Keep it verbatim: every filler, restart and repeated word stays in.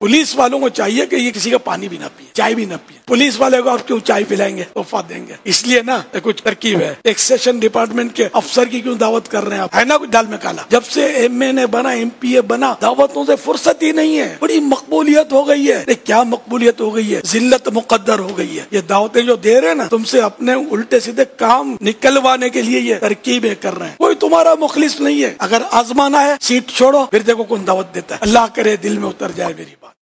Police वालों को चाहिए कि ये किसी का पानी भी ना पिए, चाय भी ना पिए। पुलिस वाले को आप क्यों चाय पिलाएंगे, तोहफा देंगे? इसलिए ना कुछ तरकीब है। एक सेशन डिपार्टमेंट के अफसर की क्यों दावत कर रहे हैं आप? है ना कुछ दाल में काला। जब से एम एन ए बना, एम पी ए बना, दावतों से फुर्सत ही नहीं है। बड़ी मकबूलियत हो गई है। अरे क्या मकबूलियत हो गई है, जिल्लत मुकद्दर हो गई है। ये दावतें जो दे रहे हैं ना, तुमसे अपने उल्टे सीधे काम निकलवाने के लिए ये तरकीबें कर रहे हैं। कोई तुम्हारा मुखलिस नहीं है। अगर आजमाना है सीट छोड़ो, फिर देखो कौन दावत देता है। अल्लाह करे दिल में उतर जाए मेरी बात।